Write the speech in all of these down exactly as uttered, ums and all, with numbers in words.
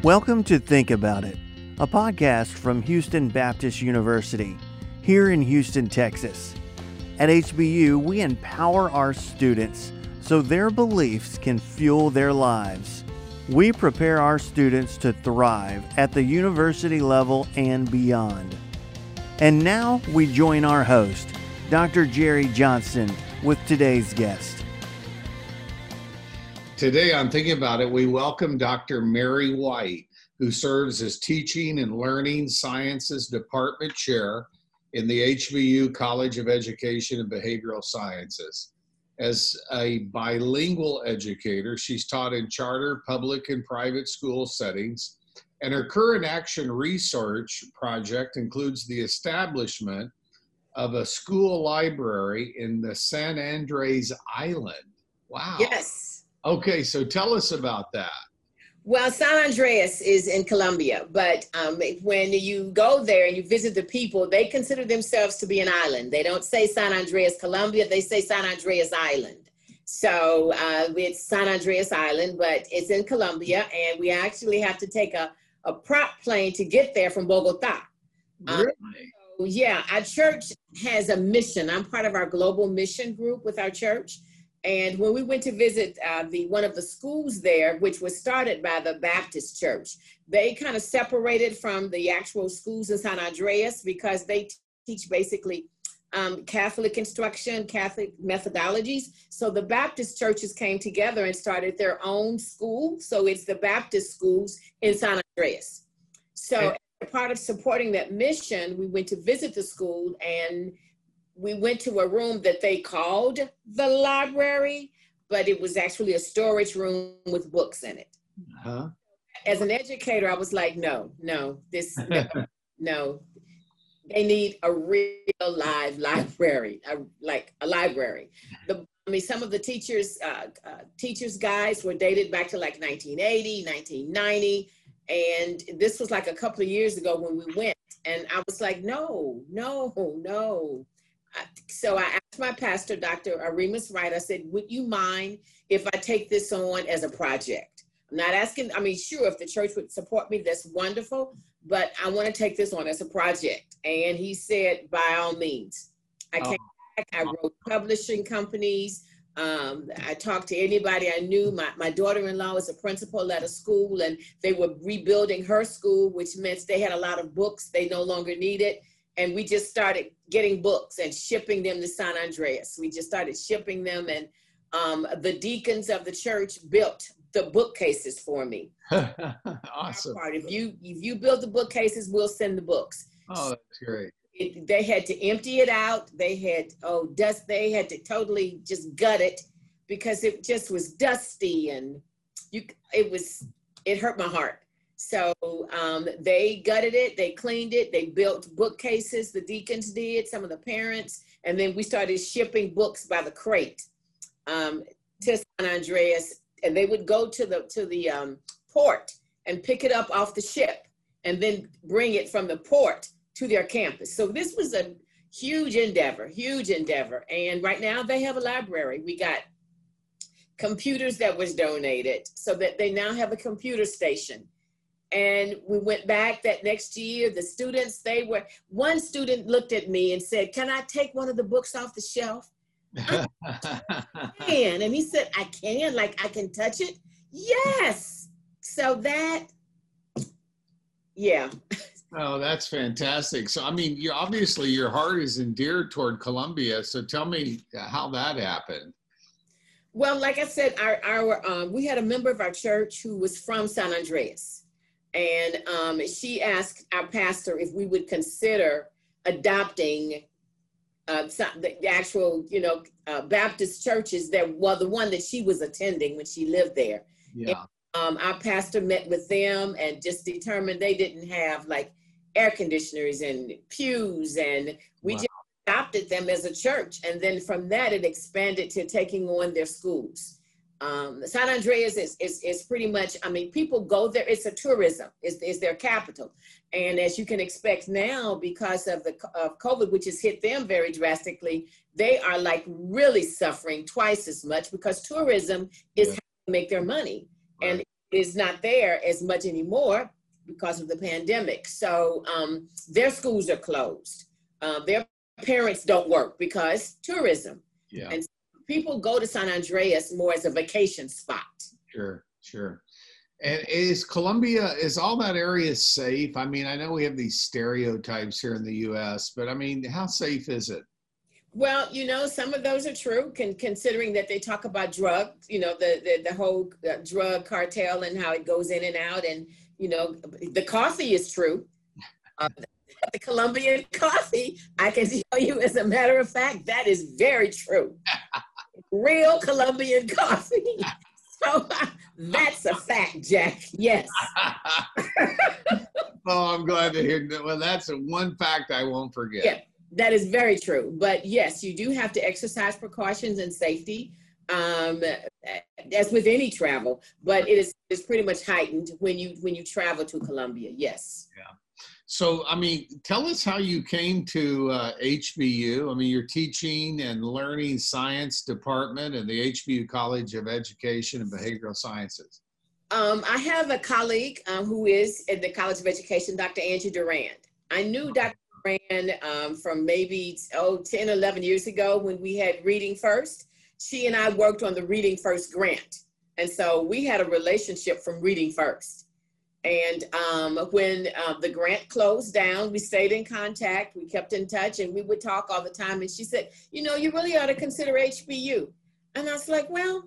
Welcome to Think About It, a podcast from Houston Baptist University, here in Houston, Texas. At H B U, we empower our students so their beliefs can fuel their lives. We prepare our students to thrive at the university level and beyond. And now we join our host, Doctor Jerry Johnson, with today's guest. Today on Thinking About It, we welcome Doctor Mary White, who serves as Teaching and Learning Sciences Department Chair in the H B U College of Education and Behavioral Sciences. As a bilingual educator, she's taught in charter, public, and private school settings, and her current action research project includes the establishment of a school library in the San Andres Island. Wow. Yes. Okay, so tell us about that. Well, San Andreas is in Colombia, but um, when you go there and you visit the people, they consider themselves to be an island. They don't say San Andreas, Colombia, they say San Andreas Island. So uh, it's San Andreas Island, but it's in Colombia, and we actually have to take a, a prop plane to get there from Bogota. Really? Um, so yeah, our church has a mission. I'm part of our global mission group with our church. And when we went to visit uh, the one of the schools there, which was started by the Baptist Church, they kind of separated from the actual schools in San Andreas because they t- teach basically um, Catholic instruction, Catholic methodologies. So the Baptist churches came together and started their own school. So it's the Baptist schools in San Andreas. So Okay. as part of supporting that mission, we went to visit the school, and we went to a room that they called the library, but it was actually a storage room with books in it. Huh? As an educator, I was like, no, no, this, no, no. They need a real live library, a, like a library. The, I mean, some of the teachers, uh, uh, teachers' guides were dated back to like nineteen eighty, nineteen ninety. And this was like a couple of years ago when we went. And I was like, no, no, no. So I asked my pastor, Doctor Arimas Wright, I said, would you mind if I take this on as a project? I'm not asking, I mean, sure, if the church would support me, that's wonderful, but I want to take this on as a project. And he said, by all means. I came oh. back, I wrote publishing companies. Um, I talked to anybody I knew. My, my daughter-in-law is a principal at a school, and they were rebuilding her school, which meant they had a lot of books they no longer needed. And we just started getting books and shipping them to San Andreas. We just started shipping them, and um, the deacons of the church built the bookcases for me. Awesome. If you if you build the bookcases, we'll send the books. Oh, that's great. It, they had to empty it out. They had oh dust. They had to totally just gut it because it just was dusty, and you it was it hurt my heart. So um, they gutted it, they cleaned it, they built bookcases, the deacons did, some of the parents, and then we started shipping books by the crate um, to San Andreas, and they would go to the to the um, port and pick it up off the ship and then bring it from the port to their campus. So this was a huge endeavor, huge endeavor. And right now they have a library. We got computers that was donated so that they now have a computer station. And we went back that next year, the students, they were, one student looked at me and said, can I take one of the books off the shelf? I can. And he said, I can, like I can touch it? Yes. So that, yeah. Oh, that's fantastic. So, I mean, you obviously your heart is endeared toward Colombia. So tell me how that happened. Well, like I said, our, our um, we had a member of our church who was from San Andreas. And um, she asked our pastor if we would consider adopting uh, the, the actual, you know, uh, Baptist churches that, well, the one that she was attending when she lived there. Yeah. And, um, our pastor met with them and just determined they didn't have like air conditioners and pews, and we wow. just adopted them as a church. And then from that, it expanded to taking on their schools. Um, San Andreas is, is, is pretty much, I mean, people go there, it's a tourism, it's, it's their capital. And as you can expect now, because of the of COVID, which has hit them very drastically, they are like really suffering twice as much because tourism is yeah. how they make their money. Right. And is not there as much anymore because of the pandemic. So um, their schools are closed. Uh, their parents don't work because tourism. Yeah. And people go to San Andreas more as a vacation spot. Sure, sure. And is Columbia, is all that area safe? I mean, I know we have these stereotypes here in the U S, but I mean, how safe is it? Well, you know, some of those are true, con considering that they talk about drugs, you know, the, the, the whole uh, drug cartel and how it goes in and out. And, you know, the coffee is true. Uh, the Colombian coffee, I can tell you, as a matter of fact, that is very true. Real Colombian coffee. So that's a fact, Jack. Yes. Oh, I'm glad to hear that. Well, that's a one fact I won't forget. Yeah. That is very true. But yes, you do have to exercise precautions and safety, um, as with any travel, but it is it's pretty much heightened when you when you travel to Columbia. Yes. Yeah. So, I mean, tell us how you came to uh, H B U. I mean, you're teaching and learning science department in the H B U College of Education and Behavioral Sciences. Um, I have a colleague um, who is in the College of Education, Doctor Angie Durand. I knew Doctor Durand um, from maybe, oh, ten, eleven years ago when we had Reading First. She and I worked on the Reading First grant. And so we had a relationship from Reading First. And um, when uh, the grant closed down, we stayed in contact, we kept in touch, and we would talk all the time. And she said, you know, you really ought to consider H B U. And I was like, well,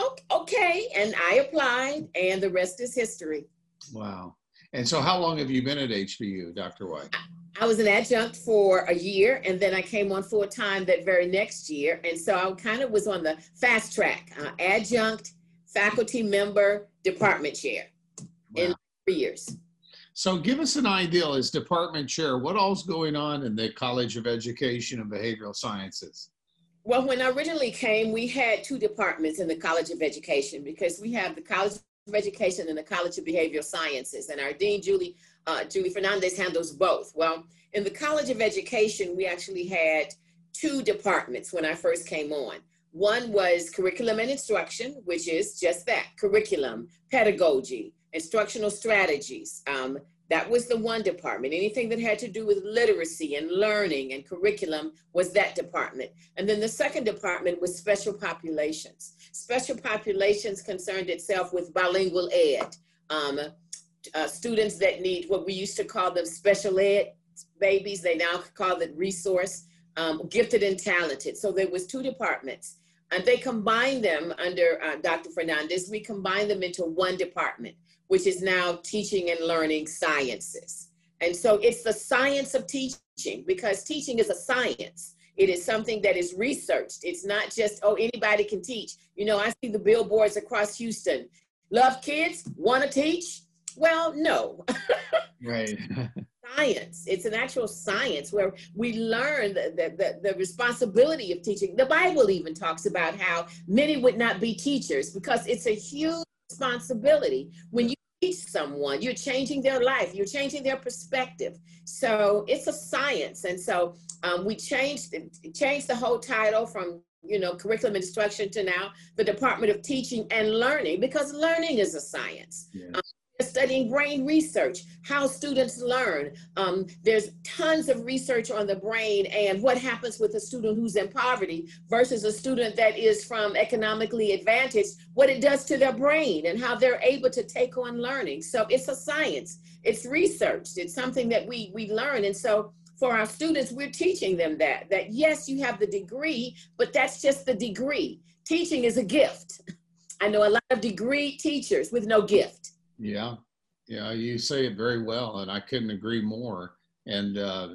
okay. And I applied, and the rest is history. Wow. And so how long have you been at H B U, Doctor White? I was an adjunct for a year, and then I came on full time that very next year. And so I kind of was on the fast track, uh, adjunct, faculty member, department chair. Wow. In three years. So give us an idea as department chair, what all's going on in the College of Education and Behavioral Sciences? Well, when I originally came, we had two departments in the College of Education because we have the College of Education and the College of Behavioral Sciences, and our Dean, Julie, uh, Julie Fernandez, handles both. Well, in the College of Education, we actually had two departments when I first came on. One was curriculum and instruction, which is just that, curriculum, pedagogy, instructional strategies. Um, that was the one department. Anything that had to do with literacy and learning and curriculum was that department. And then the second department was special populations. Special populations concerned itself with bilingual ed, um, uh, students that need what we used to call them special ed babies. They now call it resource, um, gifted and talented. So there was two departments. And they combined them under uh, Doctor Fernandez. We combined them into one department, which is now teaching and learning sciences. And so it's the science of teaching, because teaching is a science. It is something that is researched. It's not just, oh, anybody can teach. You know, I see the billboards across Houston. Love kids, want to teach? Well, no. Right. Science. It's an actual science where we learn the, the, the, the responsibility of teaching. The Bible even talks about how many would not be teachers because it's a huge responsibility. When you teach someone, you're changing their life, you're changing their perspective. So it's a science. And so um, we changed, changed the whole title from, you know, curriculum instruction to now the Department of Teaching and Learning, because learning is a science. Yeah. Um, studying brain research, how students learn. Um, there's tons of research on the brain and what happens with a student who's in poverty versus a student that is from economically advantaged, what it does to their brain and how they're able to take on learning. So it's a science, it's researched, it's something that we, we learn. And so for our students, we're teaching them that, that yes, you have the degree, but that's just the degree. Teaching is a gift. I know a lot of degree teachers with no gift. Yeah, yeah, you say it very well, and I couldn't agree more. And uh,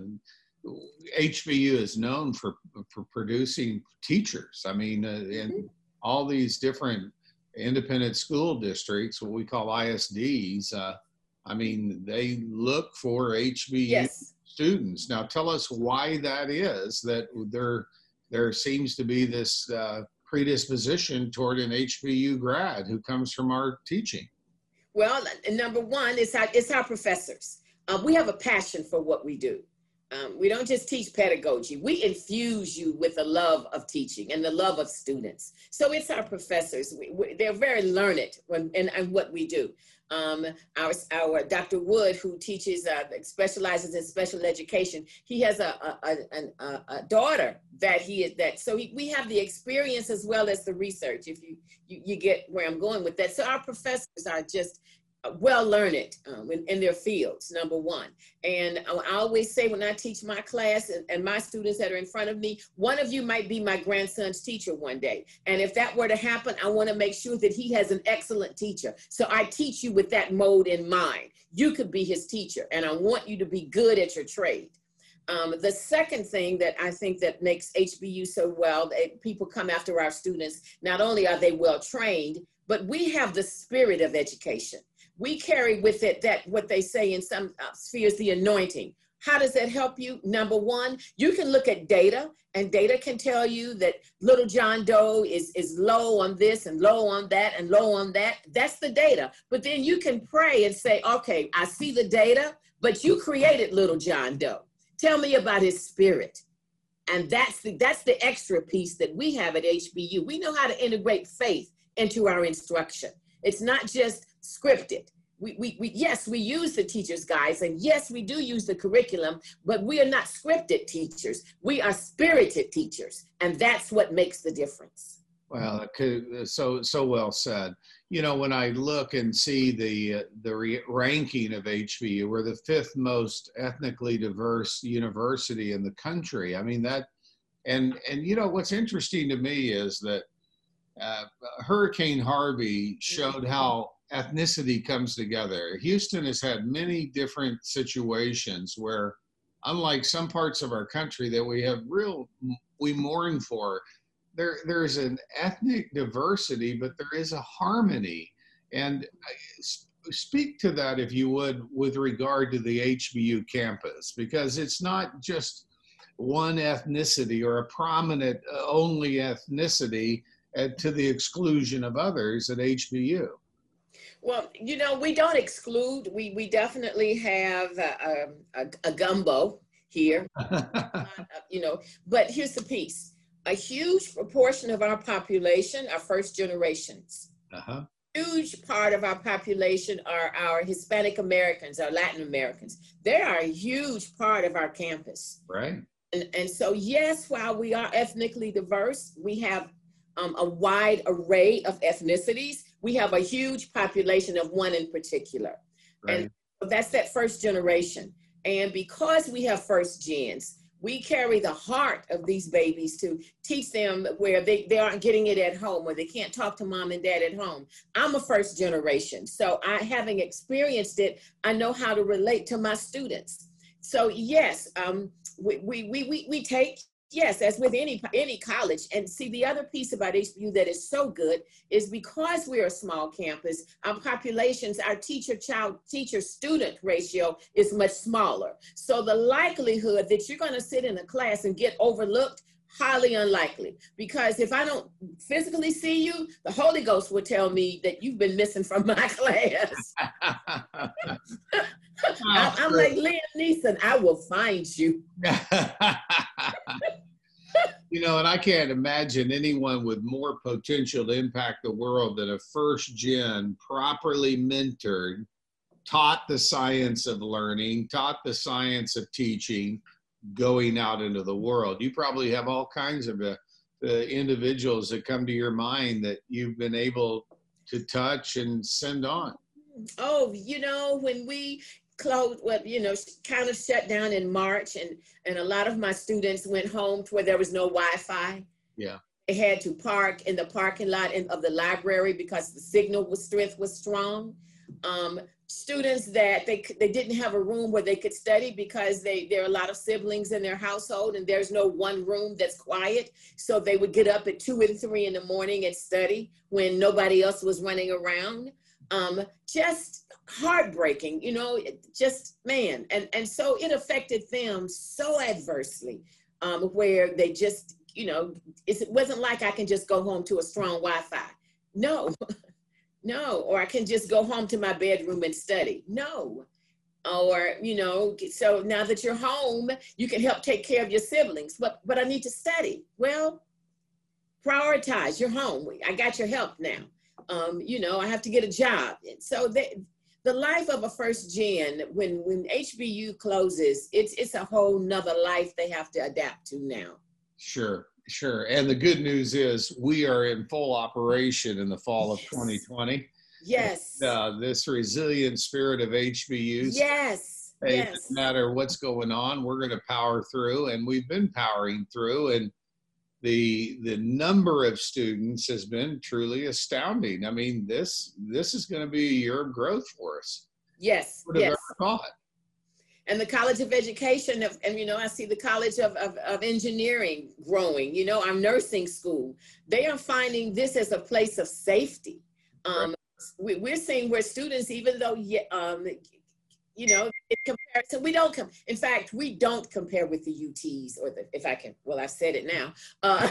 H B U is known for for producing teachers. I mean, uh, in mm-hmm. all these different independent school districts, what we call I S Ds, uh, I mean, they look for H B U yes. students. Now, tell us why that is, that there, there seems to be this uh, predisposition toward an H B U grad who comes from our teaching. Well, number one, it's our, it's our professors. Uh, we have a passion for what we do. Um, we don't just teach pedagogy. We infuse you with the love of teaching and the love of students. So it's our professors. We, we, they're very learned when, in, in what we do. Um, our, our Doctor Wood, who teaches, uh, specializes in special education, he has a, a, a, a, a daughter that he is that. So he, we have the experience as well as the research, if you, you, you get where I'm going with that. So our professors are just well learned um, in, in their fields, number one. And I always say when I teach my class and, and my students that are in front of me, one of you might be my grandson's teacher one day. And if that were to happen, I want to make sure that he has an excellent teacher. So I teach you with that mode in mind. You could be his teacher, and I want you to be good at your trade. Um, the second thing that I think that makes H B U so well, that people come after our students, not only are they well trained, but we have the spirit of education. We carry with it that what they say in some uh, spheres, the anointing. How does that help you? Number one, you can look at data, and data can tell you that little John Doe is, is low on this and low on that and low on that. That's the data. But then you can pray and say, okay, I see the data, but you created little John Doe. Tell me about his spirit. And that's the, that's the extra piece that we have at H B U. We know how to integrate faith into our instruction. It's not just scripted. We, we, we, yes, we use the teacher's guides, and yes, we do use the curriculum, but we are not scripted teachers. We are spirited teachers, and that's what makes the difference. Well, so so well said. You know, when I look and see the uh, the re ranking of H B U, we're the fifth most ethnically diverse university in the country. I mean that, and and you know what's interesting to me is that uh, Hurricane Harvey showed how ethnicity comes together. Houston has had many different situations where, unlike some parts of our country that we have real, we mourn for, there, there's an ethnic diversity, but there is a harmony. And speak to that, if you would, with regard to the H B U campus, because it's not just one ethnicity or a prominent uh, only ethnicity uh, to the exclusion of others at H B U. Well, you know, we don't exclude. We we definitely have a, a, a gumbo here, uh, you know, but here's the piece. A huge proportion of our population are first generations. Uh-huh. Huge part of our population are our Hispanic Americans, our Latin Americans. They are a huge part of our campus. Right. And, and so, yes, while we are ethnically diverse, we have um, a wide array of ethnicities. We have a huge population of one in particular. Right. And so that's that first generation. And because we have first gens, we carry the heart of these babies to teach them where they, they aren't getting it at home, or they can't talk to mom and dad at home. I'm a first generation. So I, having experienced it, I know how to relate to my students. So yes, um, we, we, we, we, we take, yes, as with any, any college. And see, the other piece about H B U that is so good is because we're a small campus, our populations, our teacher-child, teacher-student ratio is much smaller. So the likelihood that you're going to sit in a class and get overlooked, highly unlikely. Because if I don't physically see you, the Holy Ghost will tell me that you've been missing from my class. I, I'm like Liam Neeson, I will find you. You know, and I can't imagine anyone with more potential to impact the world than a first gen, properly mentored, taught the science of learning, taught the science of teaching, going out into the world. You probably have all kinds of uh, uh, individuals that come to your mind that you've been able to touch and send on. Oh, you know, when we closed, well, you know, kind of shut down in March, and, and a lot of my students went home to where there was no Wi-Fi. Yeah. They had to park in the parking lot in, of the library because the signal was, strength was strong. Um, students that they, they didn't have a room where they could study because they, there are a lot of siblings in their household and there's no one room that's quiet. So they would get up at two and three in the morning and study when nobody else was running around. Um, just heartbreaking, you know, just, man. And, and so it affected them so adversely, um, where they just, you know, it wasn't like I can just go home to a strong Wi-Fi. No, no, or I can just go home to my bedroom and study. No, Or, you know, so now that you're home, you can help take care of your siblings. But, but I need to study. Well, prioritize. You're home. I got your help now. Um, you know, I have to get a job. And so they, the life of a first gen, when, when H B U closes, it's, it's a whole nother life they have to adapt to now. Sure, sure. And the good news is we are in full operation in the fall of Yes. twenty twenty. Yes. And, uh, this resilient spirit of H B Us. Yes. It Yes. doesn't matter what's going on, we're going to power through, and we've been powering through. And the the number of students has been truly astounding. I mean, this this is going to be a year of growth for us. Yes. Would have Yes. ever thought. And the College of Education, of, and you know, I see the College of, of, of Engineering growing, you know, our nursing school. They are finding this as a place of safety. Um, we, we're seeing where students, even though, um, you know, in comparison, we don't come, in fact, we don't compare with the U Ts or the, if I can, well, I've said it now, uh,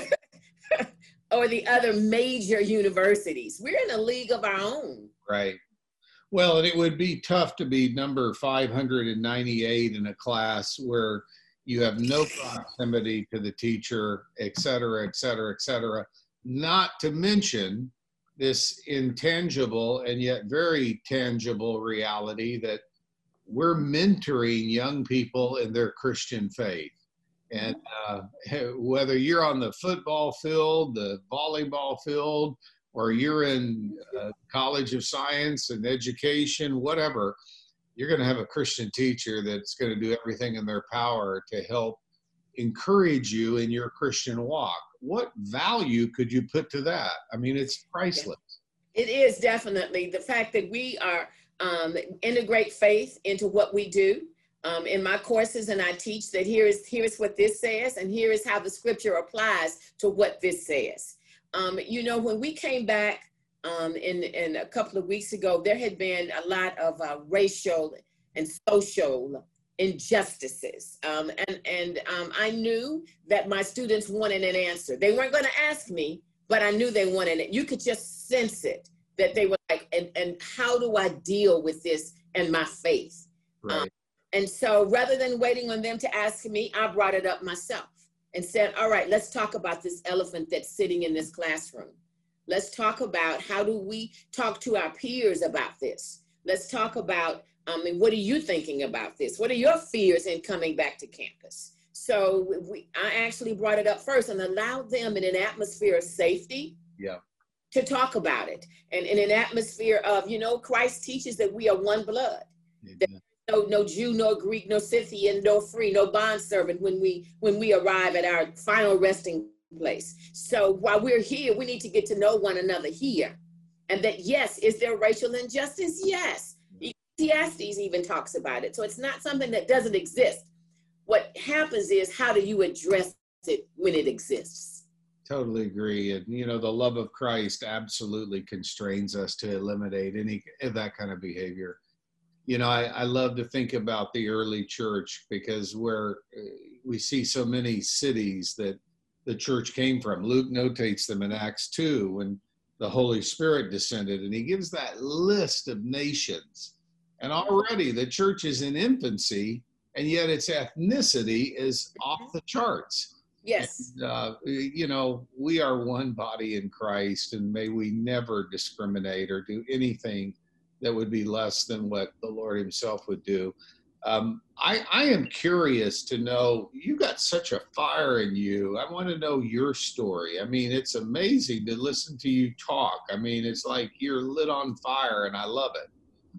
or the other major universities. We're in a league of our own. Right. Well, and it would be tough to be number five hundred ninety-eight in a class where you have no proximity to the teacher, et cetera, et cetera, et cetera. Not to mention this intangible and yet very tangible reality that we're mentoring young people in their Christian faith. And uh, whether you're on the football field, the volleyball field, or you're in uh, College of Science and Education, whatever, you're going to have a Christian teacher that's going to do everything in their power to help encourage you in your Christian walk. What value could you put to that? I mean, it's priceless. It is definitely the fact that we are um, integrate faith into what we do. Um, in my courses, and I teach that here is here's what this says, and here is how the scripture applies to what this says. Um, you know, when we came back um, in, in a couple of weeks ago, there had been a lot of uh, racial and social injustices. Um, and and um, I knew that my students wanted an answer. They weren't going to ask me, but I knew they wanted it. You could just sense it, that they were like, and, and how do I deal with this and my faith? Right. Um, and so rather than waiting on them to ask me, I brought it up myself. And said, all right, let's talk about this elephant that's sitting in this classroom. Let's talk about how do we talk to our peers about this? Let's talk about, um, and what are you thinking about this? What are your fears in coming back to campus? So we, I actually brought it up first and allowed them in an atmosphere of safety yeah. to talk about it. And in an atmosphere of, you know, Christ teaches that we are one blood. That No, no Jew, no Greek, no Scythian, no free, no bondservant when we when we arrive at our final resting place. So while we're here, we need to get to know one another here. And that, yes, is there racial injustice? Yes. Ecclesiastes even talks about it. So it's not something that doesn't exist. What happens is, how do you address it when it exists? Totally agree. And, you know, the love of Christ absolutely constrains us to eliminate any of that kind of behavior. You know, I, I love to think about the early church, because where we see so many cities that the church came from. Luke notates them in Acts two when the Holy Spirit descended, and he gives that list of nations. And already the church is in infancy, and yet its ethnicity is off the charts. Yes. And, uh, you know, we are one body in Christ, and may we never discriminate or do anything that would be less than what the Lord himself would do. Um, I, I am curious to know, you got such a fire in you. I want to know your story. I mean, it's amazing to listen to you talk. I mean, it's like you're lit on fire, and I love it.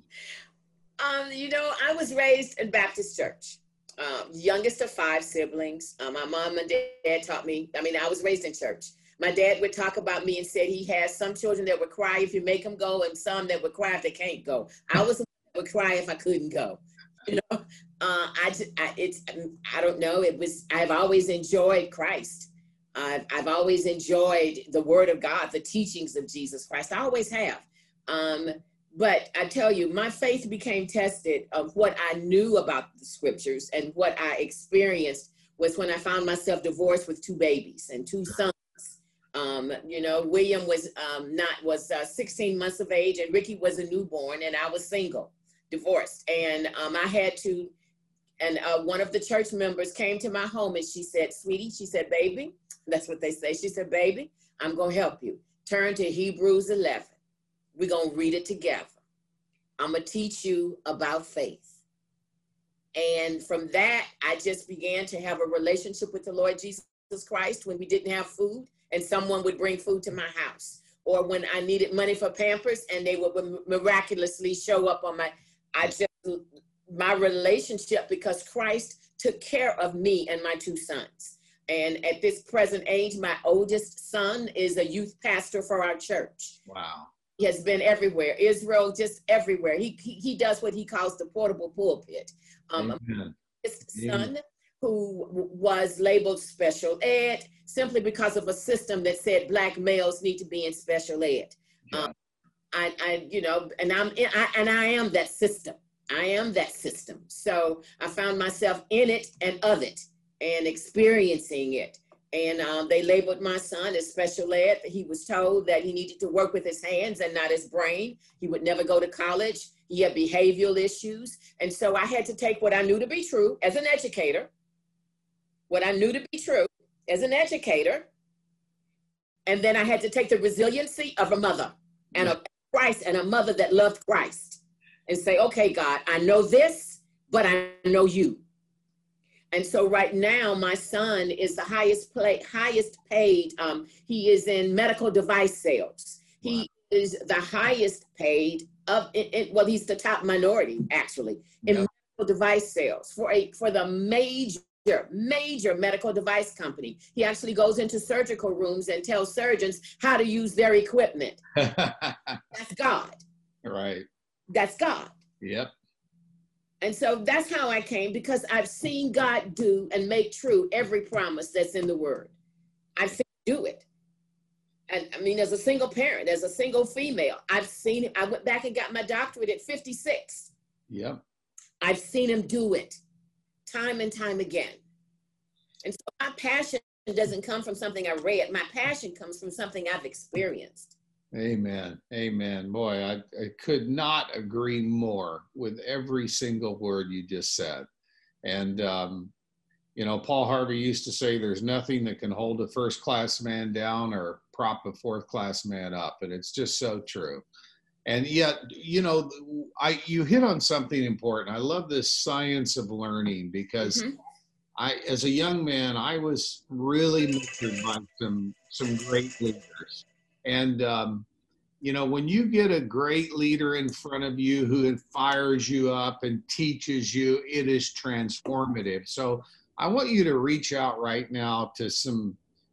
Um, you know, I was raised in Baptist church, um, youngest of five siblings. Um, my mom and dad taught me, I mean, I was raised in church. My dad would talk about me and said he has some children that would cry if you make them go, and some that would cry if they can't go. I was the one that would cry if I couldn't go. You know, uh, I, I, it's, I don't know. It was, I've always enjoyed Christ. I've, I've always enjoyed the word of God, the teachings of Jesus Christ. I always have. Um, but I tell you, my faith became tested of what I knew about the scriptures, and what I experienced was when I found myself divorced with two babies and two sons. Um, you know, William was um, not was uh, sixteen months of age, and Ricky was a newborn, and I was single. divorced. And um, I had to, and uh, one of the church members came to my home and she said, sweetie, she said, baby, that's what they say. She said, baby, I'm going to help you. Turn to Hebrews eleven. We're going to read it together. I'm going to teach you about faith. And from that, I just began to have a relationship with the Lord Jesus Christ when we didn't have food and someone would bring food to my house. Or when I needed money for Pampers and they would miraculously show up on my, I just, my relationship, because Christ took care of me and my two sons. And at this present age, my oldest son is a youth pastor for our church. Wow. He has been everywhere, Israel, just everywhere. He, he, he does what he calls the portable pulpit. Um, his son, who was labeled special ed simply because of a system that said black males need to be in special ed. Yeah. Um, I, I, you know, and I'm, I, and I am that system. I am that system. So I found myself in it and of it and experiencing it. And um, they labeled my son as special ed. He was told that he needed to work with his hands and not his brain. He would never go to college. He had behavioral issues. And so I had to take what I knew to be true as an educator, what I knew to be true as an educator, and then I had to take the resiliency of a mother and a Christ and a mother that loved Christ and say, okay, God, I know this, but I know you. And so right now, my son is the highest play, highest paid. Um, he is in medical device sales. Wow. He is the highest paid of, it, it, well, he's the top minority, actually, in yeah. medical device sales for a for the major, major medical device company. He actually goes into surgical rooms and tells surgeons how to use their equipment. That's God. Right. That's God. Yep. And so that's how I came, because I've seen God do and make true every promise that's in the word. I've seen him do it. And I mean, as a single parent, as a single female, I've seen him. I went back and got my doctorate at fifty-six. Yep. I've seen him do it time and time again. And so my passion doesn't come from something I read. My passion comes from something I've experienced. Amen. Amen. Boy, I, I could not agree more with every single word you just said. And, um, you know, Paul Harvey used to say there's nothing that can hold a first-class man down or prop a fourth-class man up. And it's just so true. And yet, you know, I you hit on something important. I love this science of learning, because mm-hmm. I, as a young man, I was really mentored by some, some great leaders. And, um, you know, when you get a great leader in front of you who fires you up and teaches you, it is transformative. So I want you to reach out right now to some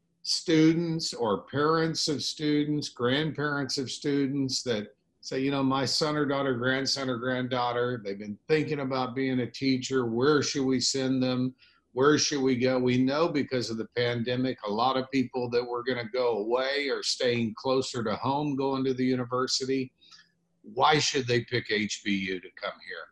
students or parents of students, grandparents of students that say, you know, my son or daughter, grandson or granddaughter, they've been thinking about being a teacher. Where should we send them? Where should we go? We know because of the pandemic, a lot of people that were going to go away are staying closer to home, going to the university. Why should they pick H B U to come here?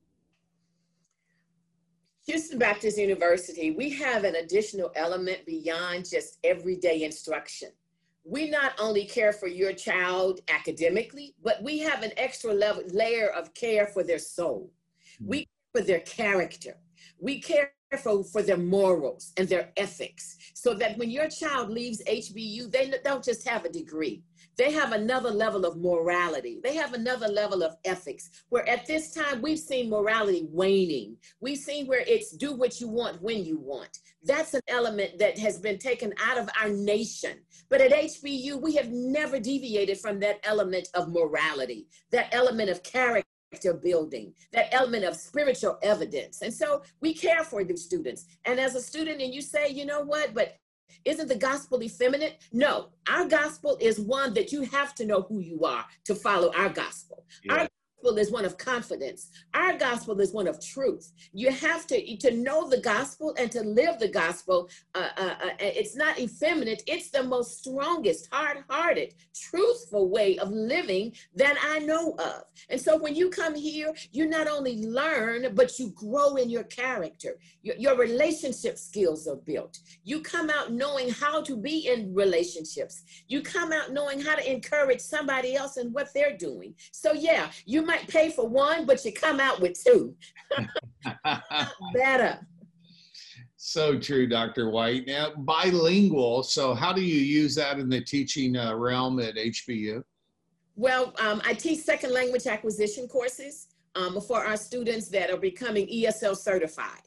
Houston Baptist University, we have an additional element beyond just everyday instruction. We not only care for your child academically, but we have an extra level, layer of care for their soul. Mm-hmm. We care for their character. We care For, for their morals and their ethics, so that when your child leaves H B U, they don't just have a degree. They have another level of morality. They have another level of ethics, where at this time we've seen morality waning. We've seen where it's do what you want when you want. That's an element that has been taken out of our nation. But at H B U, we have never deviated from that element of morality, that element of character building, that element of spiritual evidence. And so we care for the students. And as a student, and you say, you know what, but isn't the gospel effeminate? No, our gospel is one that you have to know who you are to follow our gospel. Yeah. Our gospel is one of confidence. Our gospel is one of truth. You have to, to know the gospel and to live the gospel. Uh, uh, uh, it's not effeminate. It's the most strongest, hard-hearted, truthful way of living that I know of. And so when you come here, you not only learn, but you grow in your character. Your, your relationship skills are built. You come out knowing how to be in relationships. You come out knowing how to encourage somebody else in what they're doing. So yeah, you might might pay for one, but you come out with two. Better. So true, Doctor White. Now, bilingual, so how do you use that in the teaching uh, realm at H B U? Well, um, I teach second language acquisition courses um, for our students that are becoming E S L certified.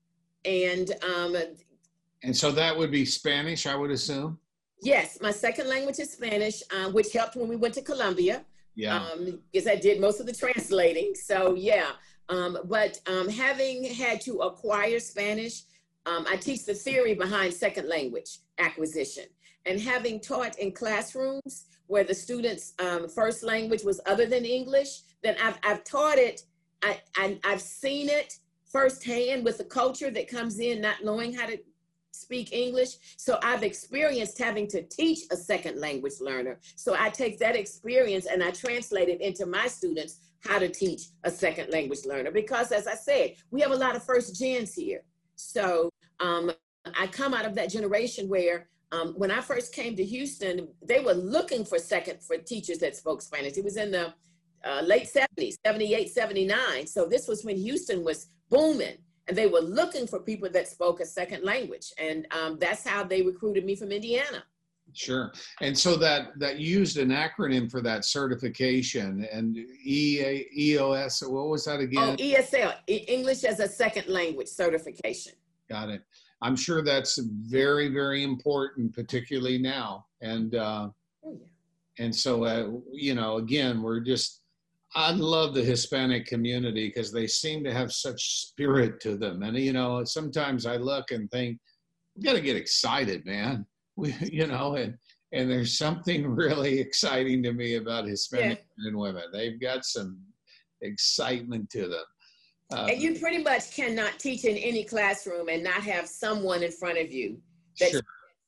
And um, and so that would be Spanish, I would assume? Yes, my second language is Spanish, um, which helped when we went to Columbia. Yeah. Um, because I did most of the translating. So yeah, um, but um, having had to acquire Spanish, um, I teach the theory behind second language acquisition. And having taught in classrooms where the students' um, first language was other than English, then I've, I've taught it, I, I, I've seen it firsthand with the culture that comes in not knowing how to speak English. So I've experienced having to teach a second language learner. So I take that experience and I translate it into my students how to teach a second language learner. Because as I said, we have a lot of first gens here. So um, I come out of that generation where um, when I first came to Houston, they were looking for second for teachers that spoke Spanish. It was in the uh, late seventies, seventy-eight, seventy-nine. So this was when Houston was booming. And they were looking for people that spoke a second language. And um, that's how they recruited me from Indiana. Sure. And so that, that used an acronym for that certification, and E E O S, what was that again? Oh, E S L, English as a Second Language certification. Got it. I'm sure that's very, very important, particularly now. And, uh, oh, yeah. and so, uh, you know, again, we're just, I love the Hispanic community because they seem to have such spirit to them. And, you know, sometimes I look and think, we got to get excited, man. We, you know, and, and there's something really exciting to me about Hispanic yeah. men and women. They've got some excitement to them. Uh, and you pretty much cannot teach in any classroom and not have someone in front of you that's sure.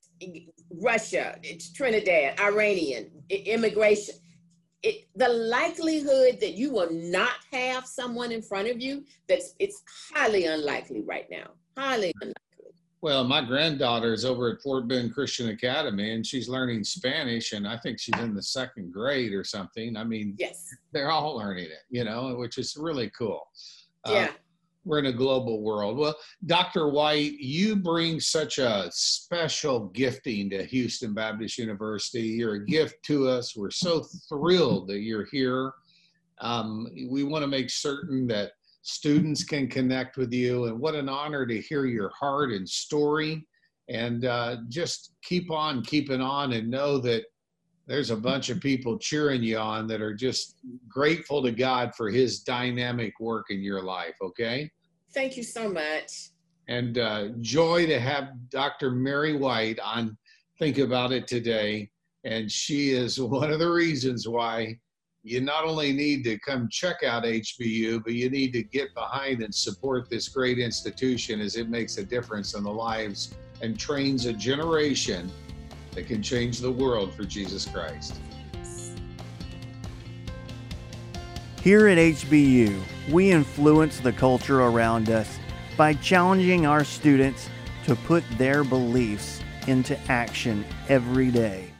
Russia, it's Trinidad, Iranian, immigration. It, the likelihood that you will not have someone in front of you, that's it's highly unlikely right now, highly unlikely. Well, my granddaughter is over at Fort Bend Christian Academy, and she's learning Spanish, and I think she's in the second grade or something. I mean, yes, they're all learning it, you know, which is really cool. Yeah. Uh, we're in a global world. Well, Doctor White, you bring such a special gifting to Houston Baptist University. You're a gift to us. We're so thrilled that you're here. Um, we want to make certain that students can connect with you, and what an honor to hear your heart and story. And uh, just keep on keeping on, and know that there's a bunch of people cheering you on that are just grateful to God for his dynamic work in your life, okay? Thank you so much. And uh, joy to have Doctor Mary White on Think About It today. And she is one of the reasons why you not only need to come check out H B U, but you need to get behind and support this great institution, as it makes a difference in the lives and trains a generation that can change the world for Jesus Christ. Here at H B U, we influence the culture around us by challenging our students to put their beliefs into action every day.